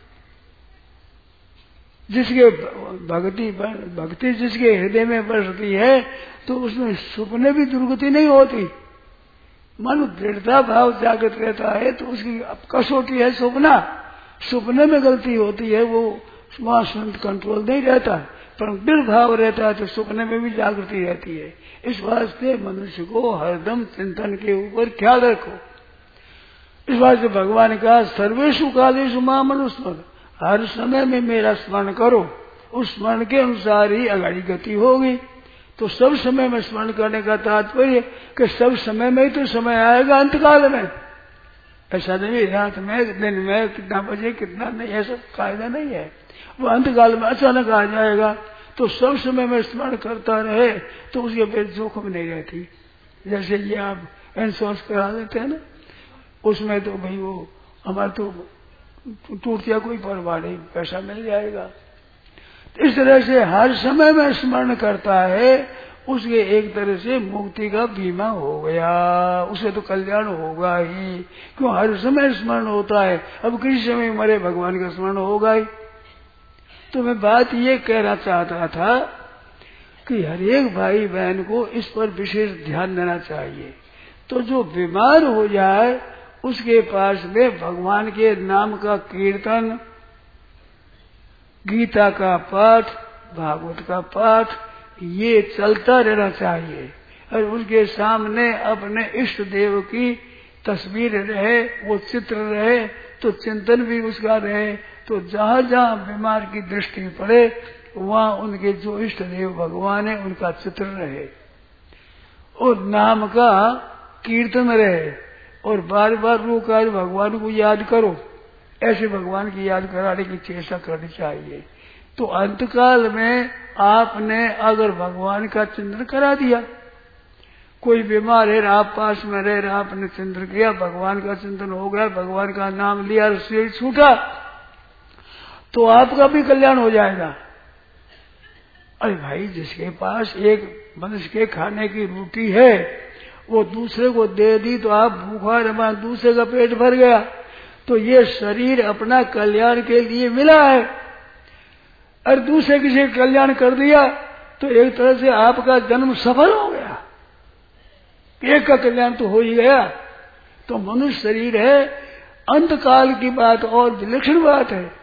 जिसके भक्ति जिसके हृदय में बसती है तो उसमें स्वप्न भी दुर्गति नहीं होती। मन दृढ़ता भाव जागृत रहता है तो उसकी कसौटी है स्वप्न। स्वप्न में गलती होती है, वो वहां कंट्रोल नहीं रहता, पर दृढ़ भाव रहता है तो स्वप्न में भी जागृति रहती है। इस वास्ते मनुष्य को हरदम चिंतन के ऊपर ख्याल रखो। इस वास्ते भगवान का सर्वेषु कालेषु माम अनुस्मर, हर समय में मेरा स्मरण करो। उस स्मरण के अनुसार ही अगाड़ी गति होगी। तो सब समय में स्मरण करने का तात्पर्य कि सब समय में ही तो समय आएगा अंतकाल में। ऐसा नहीं रात में, दिन में, कितना बजे कितना नहीं, ऐसा कायदा नहीं है। वो अंतकाल में अचानक आ जाएगा। तो सब समय में स्मरण करता रहे तो उसके फिर जोखिम नहीं रहती। जैसे ये आप इंश्योरेंस करा देते हैं ना, उसमें तो भाई वो हमारा तो टूट गया कोई परवाह नहीं, पैसा मिल जाएगा। इस तरह से हर समय में स्मरण करता है, उसके एक तरह से मुक्ति का बीमा हो गया, उसे तो कल्याण होगा ही। क्यों, हर समय स्मरण होता है। अब किसी समय मरे भगवान का स्मरण होगा ही। तो मैं बात ये कहना चाहता था कि हर एक भाई बहन को इस पर विशेष ध्यान देना चाहिए। तो जो बीमार हो जाए उसके पास में भगवान के नाम का कीर्तन, गीता का पाठ, भागवत का पाठ, ये चलता रहना चाहिए। और उसके सामने अपने इष्ट देव की तस्वीर रहे, वो चित्र रहे, तो चिंतन भी उसका रहे। तो जहां जहां बीमार की दृष्टि पड़े वहां उनके जो इष्ट देव भगवान है उनका चित्र रहे, और नाम का कीर्तन रहे, और बार बार रोकर भगवान को याद करो। ऐसे भगवान की याद कराने की चेष्टा करनी चाहिए। तो अंतकाल में आपने अगर भगवान का चिंतन करा दिया, कोई बीमार है, आप पास में रह रहे, आपने चिंतन किया, भगवान का चिंतन हो गया, भगवान का नाम लिया, शरीर छूटा, तो आपका भी कल्याण हो जाएगा। अरे भाई, जिसके पास एक मनुष्य के खाने की रोटी है वो दूसरे को दे दी तो आप भूखा रहा, दूसरे का पेट भर गया। तो ये शरीर अपना कल्याण के लिए मिला है, और दूसरे किसी का कल्याण कर दिया तो एक तरह से आपका जन्म सफल हो गया, एक का कल्याण तो हो ही गया। तो मनुष्य शरीर है, अंतकाल की बात और विलक्षण बात है।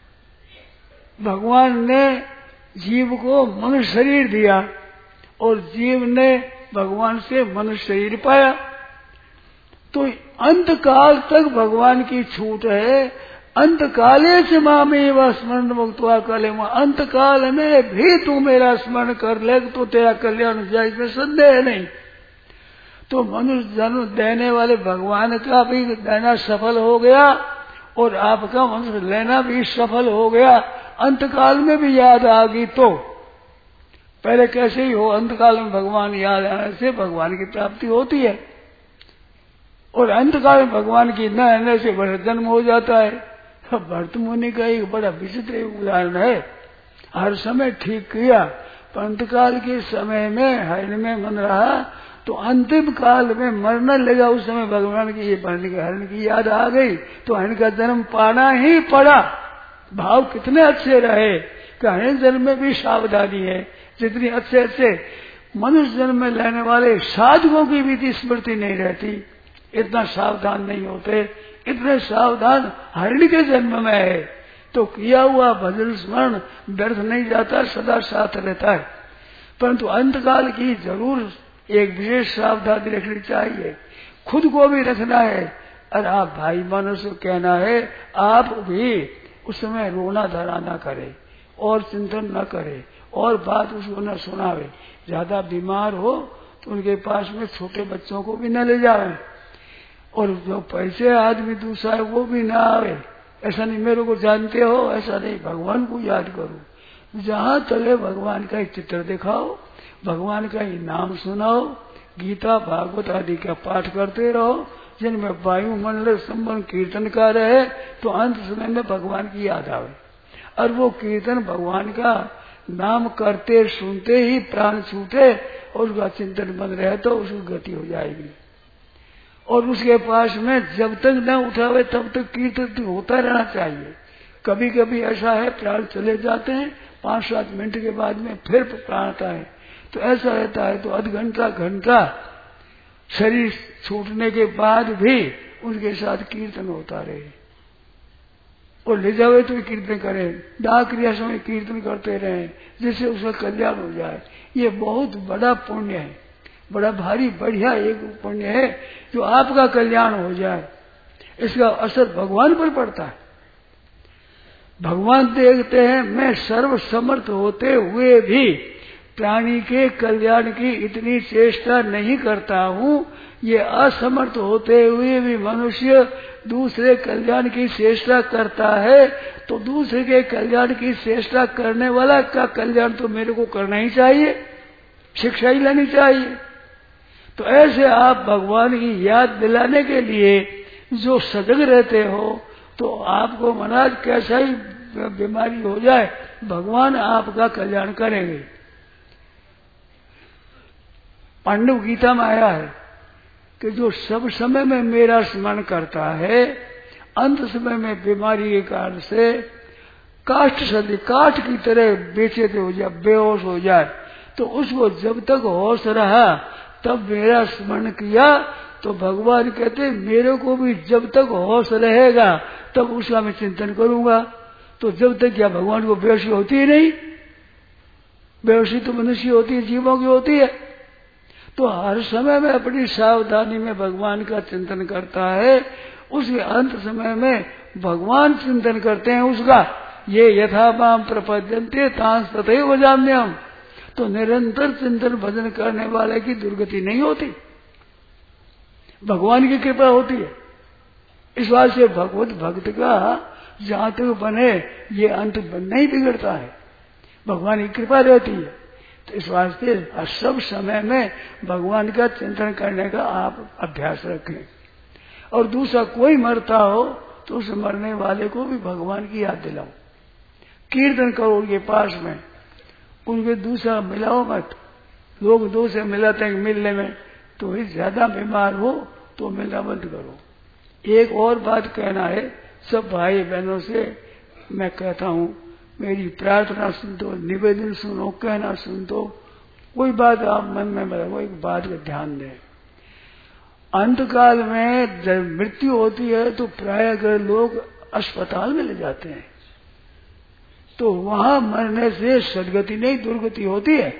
भगवान ने जीव को मनुष्य शरीर दिया और जीव ने भगवान से मनुष्य शरीर पाया। तो अंतकाल तक भगवान की छूट है। अंतकाले से मामे व स्मरण मुक्तवा कले, अंतकाल में भी तू मेरा स्मरण कर ले तो तेरा कल्याण हो जाए, इसमें संदेह नहीं। तो मनुष्य जन्म देने वाले भगवान का भी देना सफल हो गया और आपका मनुष्य लेना भी सफल हो गया। अंतकाल में भी याद आ गई तो पहले कैसे ही हो, अंतकाल में भगवान याद आने से भगवान की प्राप्ति होती है, और अंतकाल में भगवान की न आने से बड़ा जन्म हो जाता है। भरत मुनि का एक बड़ा विचित्र उदाहरण है। हर समय ठीक किया, पर अंतकाल के समय में हरण में मन रहा, तो अंतिम काल में मरने लगा, उस समय भगवान की ये हरण की याद आ गई, तो हरण का जन्म पाना ही पड़ा। भाव कितने अच्छे रहे कि हरण जन्म में भी सावधानी है। जितनी अच्छे अच्छे मनुष्य जन्म में लेने वाले साधुओं की भी स्मृति नहीं रहती, इतना सावधान नहीं होते, इतने सावधान हरण के जन्म में है। तो किया हुआ भजन स्मरण व्यर्थ नहीं जाता, सदा साथ रहता है। परंतु अंतकाल की जरूर एक विशेष सावधानी रखनी चाहिए, खुद को भी रखना है। और आप भाई मानस को कहना है, आप भी उस समय रोना धरा न करे और चिंतन न करे और बात उसको न सुनावे। ज्यादा बीमार हो तो उनके पास में छोटे बच्चों को भी न ले जावे, और जो पैसे आदमी दूसरा है वो भी ना आवे। ऐसा नहीं मेरे को जानते हो, ऐसा नहीं, भगवान को याद करो। जहाँ चले भगवान का एक चित्र दिखाओ, भगवान का ही नाम सुनाओ, गीता भागवत आदि का पाठ करते रहो, जिनमें वायुमंडल संबंध कीर्तन का रहे, तो अंत समय में भगवान की याद आवे। और वो कीर्तन भगवान का नाम करते सुनते ही प्राण छूटे और उसका चिंतन बंद रहे तो उसकी गति हो जाएगी। और उसके पास में जब तक न उठावे तब तक कीर्तन होता रहना चाहिए। कभी कभी ऐसा है प्राण चले जाते हैं, 5-7 मिनट के बाद में फिर प्राण आता है, तो ऐसा रहता है तो आध घंटा घंटा शरीर छूटने के बाद भी उनके साथ कीर्तन होता रहे, और ले जावे तो कीर्तन करें, दाह क्रिया समय कीर्तन करते रहें, जिससे उसका कल्याण हो जाए। ये बहुत बड़ा पुण्य है, बड़ा भारी बढ़िया एक पुण्य है, जो आपका कल्याण हो जाए। इसका असर भगवान पर पड़ता है। भगवान देखते हैं मैं सर्व समर्थ होते हुए भी प्राणी के कल्याण की इतनी चेष्टा नहीं करता हूँ, ये असमर्थ होते हुए भी मनुष्य दूसरे कल्याण की चेष्टा करता है, तो दूसरे के कल्याण की चेष्टा करने वाला का कल्याण तो मेरे को करना ही चाहिए, शिक्षा ही लेनी चाहिए। तो ऐसे आप भगवान की याद दिलाने के लिए जो सजग रहते हो, तो आपको महाराज कैसा ही बीमारी हो जाए, भगवान आपका कल्याण करेंगे। पांडव गीता में आया है कि जो सब समय में मेरा स्मरण करता है, अंत समय में बीमारी के कारण से काठ की तरह बेचैन हो जाए, बेहोश हो जाए, तो उसको जब तक होश रहा तब मेरा स्मरण किया, तो भगवान कहते मेरे को भी जब तक होश रहेगा तब उसका मैं चिंतन करूंगा। तो जब तक क्या भगवान को बेहोशी होती ही नहीं, बेहोशी तो मनुष्य होती है, जीवों की होती है। तो हर समय में अपनी सावधानी में भगवान का चिंतन करता है, उसके अंत समय में भगवान चिंतन करते हैं उसका, ये यथा माम प्रपद्यन्ते तांस तथैव भजाम्यहम्। तो निरंतर चिंतन भजन करने वाले की दुर्गति नहीं होती, भगवान की कृपा होती है। इस बात से भगवत भक्त का जहाँ तक बने ये अंत नहीं बिगड़ता है, भगवान की कृपा रहती है। तो इस वास्ते सब समय में भगवान का चिंतन करने का आप अभ्यास रखें। और दूसरा कोई मरता हो तो उस मरने वाले को भी भगवान की याद दिलाओ, कीर्तन करो उनके पास में, उनके दूसरा मिलाओ मत। लोग दो से मिलाते हैं मिलने में, तो ज्यादा बीमार हो तो मिलना बंद करो। एक और बात कहना है सब भाई बहनों से, मैं कहता हूँ मेरी प्रार्थना सुन दो, निवेदन सुनो, कहना सुन दो, कोई बात आप मन में रखो, एक बात का ध्यान दें। अंतकाल में जब मृत्यु होती है तो प्राय अगर लोग अस्पताल में ले जाते हैं, तो वहां मरने से सदगति नहीं दुर्गति होती है।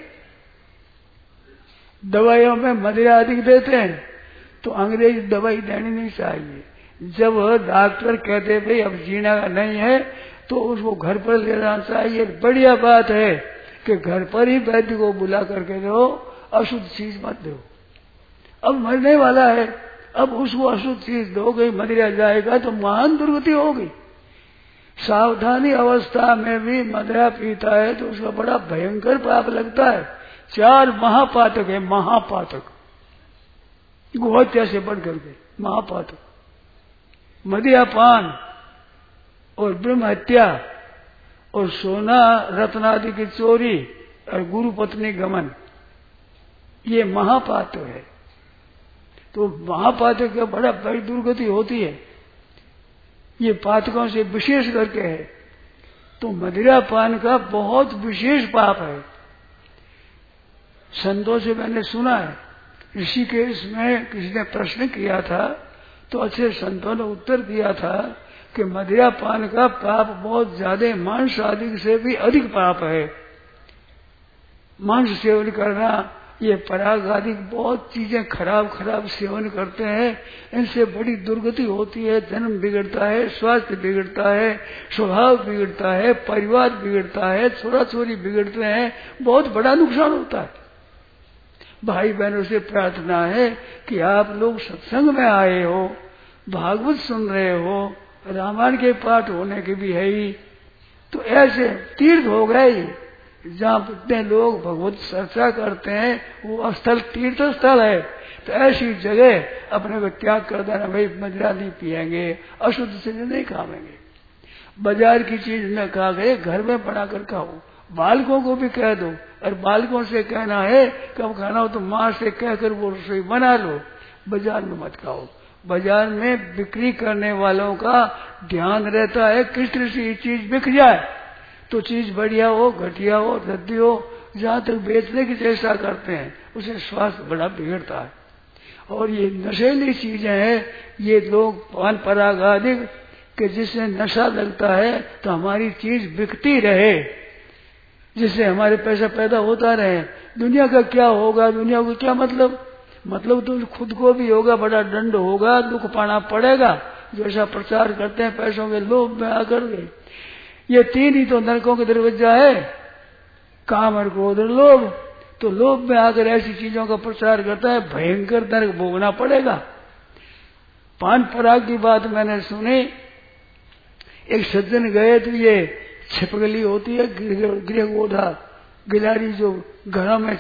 दवाइयों में मदिरा अधिक देते हैं, तो अंग्रेजी दवाई देनी नहीं चाहिए। जब डॉक्टर कहते भाई अब जीना नहीं है तो उसको घर पर ले जाना चाहिए। बढ़िया बात है कि घर पर ही वैद्य को बुला करके दो, अशुद्ध चीज मत दो। अब मरने वाला है, अब उसको अशुद्ध चीज दो गई, मदिरा जाएगा तो महान दुर्गति होगी। सावधानी अवस्था में भी मदिरा पीता है तो उसका बड़ा भयंकर पाप लगता है। 4 महापातक है, महापातक, गोहत्या से बढ़ करके महापातक, मदिरापान और ब्रह्म हत्या और सोना रत्नादि की चोरी और गुरु पत्नी गमन, ये महापातक है। तो महापातक का बड़ी दुर्गति होती है, ये पातकों से विशेष करके है। तो मदिरा पान का बहुत विशेष पाप है। संतों से मैंने सुना है, ऋषिकेश में किसी ने प्रश्न किया था तो अच्छे संतों ने उत्तर दिया था कि मदिरा पान का पाप बहुत ज्यादा मांस आदि से भी अधिक पाप है। मांस सेवन करना, ये पराग आदि बहुत चीजें खराब सेवन करते हैं, इनसे बड़ी दुर्गति होती है। जन्म बिगड़ता है, स्वास्थ्य बिगड़ता है, स्वभाव बिगड़ता है, परिवार बिगड़ता है, छोरा छोरी बिगड़ते हैं, बहुत बड़ा नुकसान होता है। भाई बहनों से प्रार्थना है कि आप लोग सत्संग में आए हो, भागवत सुन रहे हो, रामायण के पाठ होने के भी है ही, तो ऐसे तीर्थ हो गए जहाँ इतने लोग भगवत चर्चा करते हैं, वो स्थल तीर्थ स्थल है। तो ऐसी जगह अपने को त्याग कर देना, भाई मदिरा नहीं पिएंगे, अशुद्ध चीज नहीं खाएंगे, बाजार की चीज न खा गए, घर में बनाकर खाओ। बालकों को भी कह दो, और बालकों से कहना है कब खाना हो तो माँ से कहकर वो रसोई बना लो, बाजार में मत खाओ। बाजार में बिक्री करने वालों का ध्यान रहता है किस तरह से ये चीज बिक जाए, तो चीज बढ़िया हो, घटिया हो, रद्दी हो, जहां तक बेचने की चेष्टा करते हैं उसे स्वास्थ्य बड़ा बिगड़ता है। और ये नशेली चीजें हैं, ये लोग पान पराग आदि के जिससे नशा लगता है तो हमारी चीज बिकती रहे, जिससे हमारे पैसा पैदा होता रहे। दुनिया का क्या होगा, दुनिया को क्या मतलब तो खुद को भी होगा, बड़ा दंड होगा, दुख पाना पड़ेगा। जो ऐसा प्रचार करते हैं पैसों के लोभ में आकर के, ये तीन ही तो नरकों के दरवाजा है, काम और क्रोध और लोभ। तो लोभ में आकर ऐसी चीजों का प्रचार करता है, भयंकर नरक भोगना पड़ेगा। पान पराग की बात मैंने सुनी, एक सज्जन गए तो ये छिपकली होती है, गृह गोधा गिलाड़ी जो घरों में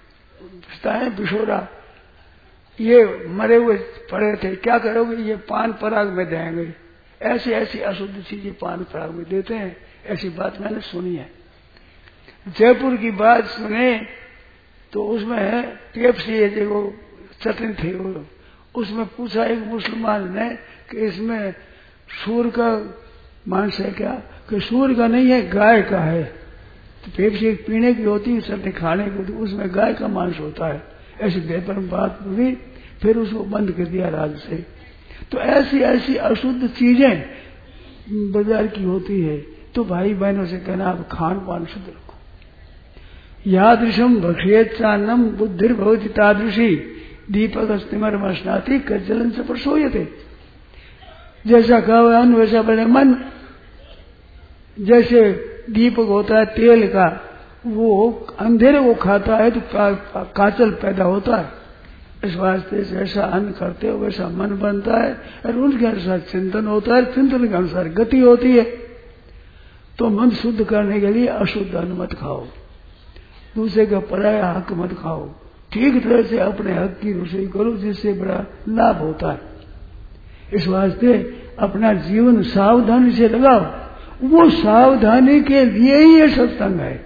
है बिछोरा, ये मरे हुए पड़े थे, क्या करोगे, ये पान पराग में देंगे। ऐसी ऐसी अशुद्ध चीजें पान पराग में देते हैं, ऐसी बात मैंने सुनी है। जयपुर की बात सुने तो उसमें पेप्सी जो चटनी थी, उसमें पूछा एक मुसलमान ने कि इसमें सूर का मांस है क्या, कि सूर का नहीं है, गाय का है। तो पेप्सी पीने की होती है, चटनी खाने की होती है, उसमें गाय का मांस होता है। ऐसी बेपरम बात हुई, फिर उसको बंद कर दिया राज से। तो ऐसी ऐसी अशुद्ध चीजें बाजार की होती है। तो भाई बहनों से कहना आप खान पान शुद्ध रखो। यादृशम भक्ष्येच्छान्नम बुद्धिर्भवति तादृशी दीपक स्तिमर्मश्नाति कज्जलन से प्रसोयते। जैसा खाओ अन्न वैसा बने मन। जैसे दीपक होता है तेल का, वो अंधेरे को खाता है तो काचल पैदा होता है। इस वास्ते जैसा अन्न करते हो वैसा मन बनता है, और उनके अनुसार चिंतन होता है, चिंतन के अनुसार गति होती है। तो मन शुद्ध करने के लिए अशुद्ध अन्न मत खाओ, दूसरे का पराया हक मत खाओ, ठीक तरह से अपने हक की रसोई करो, जिससे बड़ा लाभ होता है। इस वास्ते अपना जीवन सावधानी से लगाओ। वो सावधानी के लिए ही ये सत्संग है।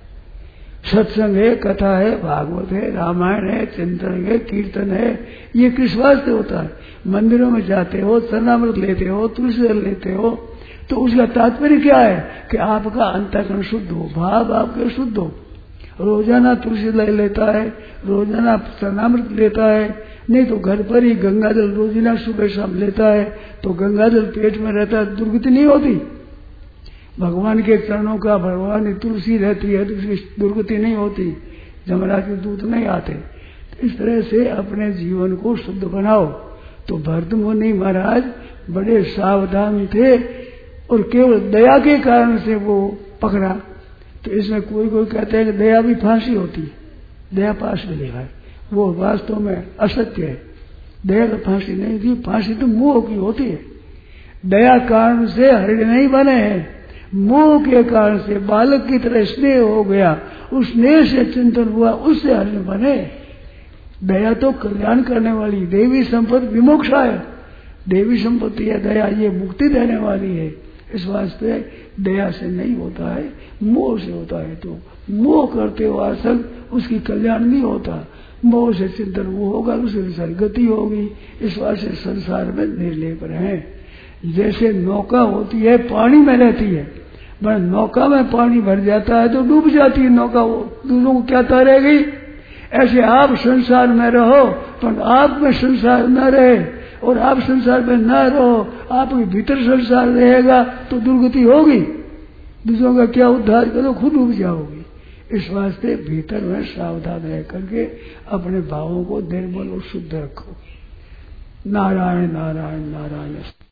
सत्संग है, कथा है, भागवत है, रामायण है, चिंतन है, कीर्तन है। ये किस वास्ते होता है? मंदिरों में जाते हो, चरणामृत लेते हो, तुलसी जल लेते हो, तो उसका तात्पर्य क्या है कि आपका अंतःकरण शुद्ध हो, भाव आपके शुद्ध हो। रोजाना तुलसी जल लेता है, रोजाना चरणामृत लेता है, नहीं तो घर पर ही गंगा जल रोजाना सुबह शाम लेता है, तो गंगा जल पेट में रहता है, दुर्गति नहीं होती। भगवान के चरणों का भगवान तुलसी रहती है तो उसकी दुर्गति नहीं होती, जमराज के दूत नहीं आते। तो इस तरह से अपने जीवन को शुद्ध बनाओ। तो भरतमुनि महाराज बड़े सावधान थे, और केवल दया के कारण से वो पकड़ा। तो इसमें कोई कोई कहते हैं कि दया भी फांसी होती है, दया पास में लिखा है, वो वास्तव में असत्य है। दया तो फांसी नहीं थी, फांसी तो मोह की होती है। दया कारण से हरिण नहीं बने हैं, मोह के कारण से बालक की तरह स्नेह हो गया, उस स्नेह से चिंतन हुआ, उससे हरिण बने। दया तो कल्याण करने वाली, देवी संपत्ति विमोक्षा है। देवी संपत्ति है दया, ये मुक्ति देने वाली है। इस वास्ते दया से नहीं होता है, मोह से होता है। तो मोह करते हो आसक्त, उसकी कल्याण नहीं होता। मोह से चिंतन वो होगा, उसके अनुसार गति होगी। इस वास्ते संसार में निर्लेप रहे। जैसे नौका होती है पानी में रहती है, पर नौका में पानी भर जाता है तो डूब जाती है नौका, वो दूसरों को क्या तैरेगी। ऐसे आप संसार में रहो, पर आप में संसार न रहे, और आप संसार में न रहो, आपके भीतर संसार रहेगा तो दुर्गति होगी। दूसरों का क्या उद्धार करो, खुद डूब जाओगी। इस वास्ते भीतर में सावधान रह करके अपने भावों को निर्मल और शुद्ध रखो। नारायण नारायण नारायण।